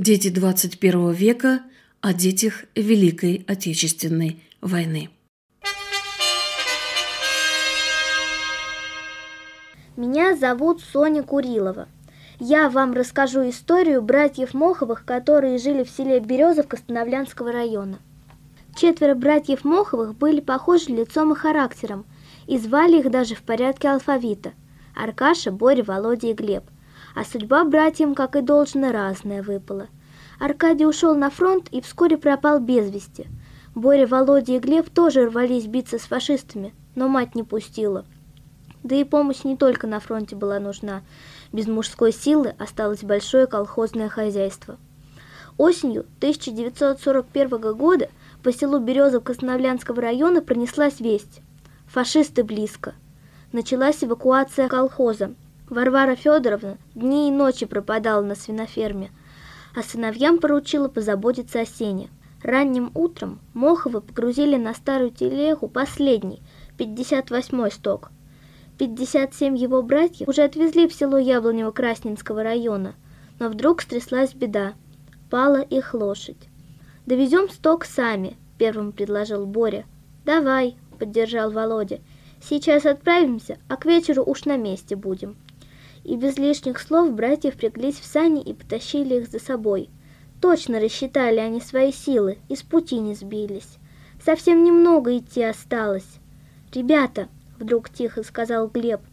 Дети 21 века о детях Великой Отечественной войны. Меня зовут Соня Курилова. Я вам расскажу историю братьев Моховых, которые жили в селе Березовка Становлянского района. 4 братьев Моховых были похожи лицом и характером, и звали их даже в порядке алфавита – Аркаша, Боря, Володя и Глеб. А судьба братьям, как и должно, разная выпала. Аркадий ушел на фронт и вскоре пропал без вести. Боря, Володя и Глеб тоже рвались биться с фашистами, но мать не пустила. Да и помощь не только на фронте была нужна. Без мужской силы осталось большое колхозное хозяйство. Осенью 1941 года по селу Березовка Становлянского района пронеслась весть. Фашисты близко. Началась эвакуация колхоза. Варвара Федоровна дни и ночи пропадала на свиноферме, а сыновьям поручила позаботиться о сене. Ранним утром Моховы погрузили на старую телегу последний, 58-й сток. 57 его братьев уже отвезли в село Яблонево Красненского района, но вдруг стряслась беда. Пала их лошадь. «Довезем сток сами», — первым предложил Боря. «Давай», — поддержал Володя. «Сейчас отправимся, а к вечеру уж на месте будем». И без лишних слов братья впряглись в сани и потащили их за собой. Точно рассчитали они свои силы и с пути не сбились. Совсем немного идти осталось. «Ребята», — вдруг тихо сказал Глеб,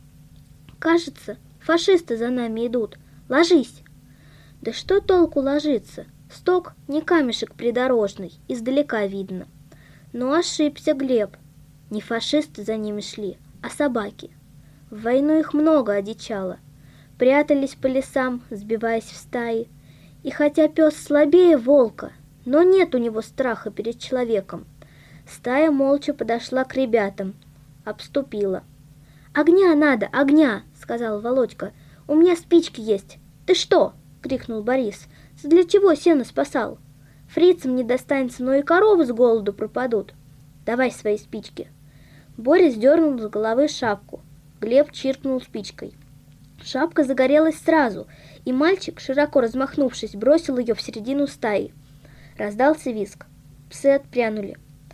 — «кажется, фашисты за нами идут. Ложись». Да что толку ложиться? Сток не камешек придорожный, издалека видно. Но ошибся Глеб. Не фашисты за ними шли, а собаки. В войну их много одичало. Прятались по лесам, сбиваясь в стаи. И хотя пес слабее волка, но нет у него страха перед человеком. Стая молча подошла к ребятам, обступила. «Огня надо, огня!» — сказал Володька. «У меня спички есть. Ты что?» — крикнул Борис. «Для чего сено спасал? Фрицам не достанется, но и коровы с голоду пропадут. Давай свои спички». Боря сдернул с головы шапку. Глеб чиркнул спичкой. Шапка загорелась сразу, и мальчик, широко размахнувшись, бросил ее в середину стаи. Раздался визг. Псы отпрянули.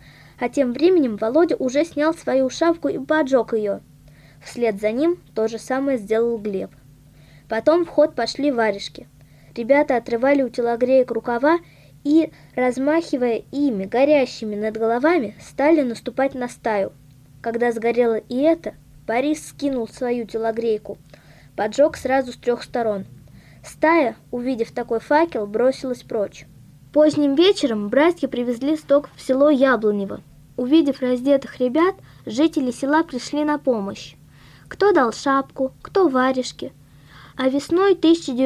А тем временем Володя уже снял свою шапку и поджег ее. Вслед за ним то же самое сделал Глеб. Потом в ход пошли варежки. Ребята отрывали у телогреек рукава и, размахивая ими, горящими над головами, стали наступать на стаю. Когда сгорело и это, Борис скинул свою телогрейку, поджег сразу с 3 сторон. Стая, увидев такой факел, бросилась прочь. Поздним вечером братья привезли сток в село Яблонево. Увидев раздетых ребят, жители села пришли на помощь. Кто дал шапку, кто варежки. А весной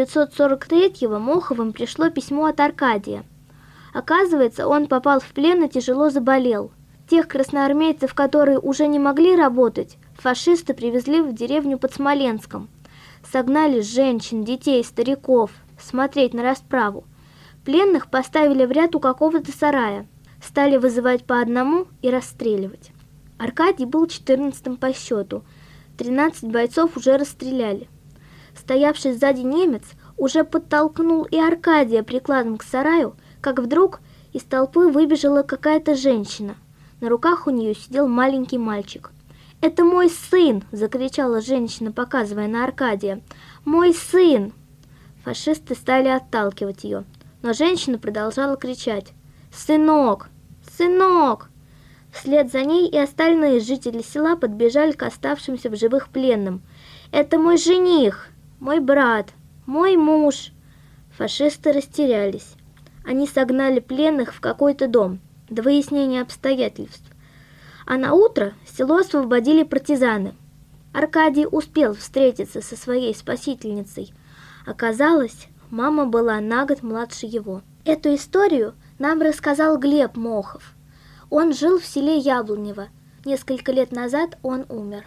1943-го Моховым пришло письмо от Аркадия. Оказывается, он попал в плен и тяжело заболел. Тех красноармейцев, которые уже не могли работать, фашисты привезли в деревню под Смоленском. Согнали женщин, детей, стариков смотреть на расправу. Пленных поставили в ряд у какого-то сарая. Стали вызывать по одному и расстреливать. Аркадий был 14-м по счету. 13 бойцов уже расстреляли. Стоявший сзади немец уже подтолкнул и Аркадия прикладом к сараю, как вдруг из толпы выбежала какая-то женщина. На руках у нее сидел маленький мальчик. «Это мой сын!» – закричала женщина, показывая на Аркадия. «Мой сын!» Фашисты стали отталкивать ее, но женщина продолжала кричать: «Сынок! Сынок!» Вслед за ней и остальные жители села подбежали к оставшимся в живых пленным. «Это мой жених! Мой брат! Мой муж!» Фашисты растерялись. Они согнали пленных в какой-то дом до выяснения обстоятельств. А на утро село освободили партизаны. Аркадий успел встретиться со своей спасительницей. Оказалось, мама была на год младше его. Эту историю нам рассказал Глеб Мохов. Он жил в селе Яблонево. Несколько лет назад он умер.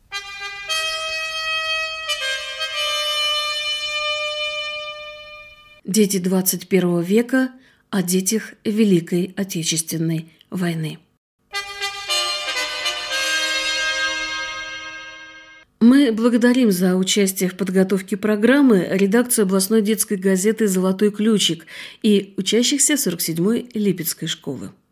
Дети 21 века о детях Великой Отечественной войны. Мы благодарим за участие в подготовке программы редакцию областной детской газеты «Золотой ключик» и учащихся 47-й Липецкой школы.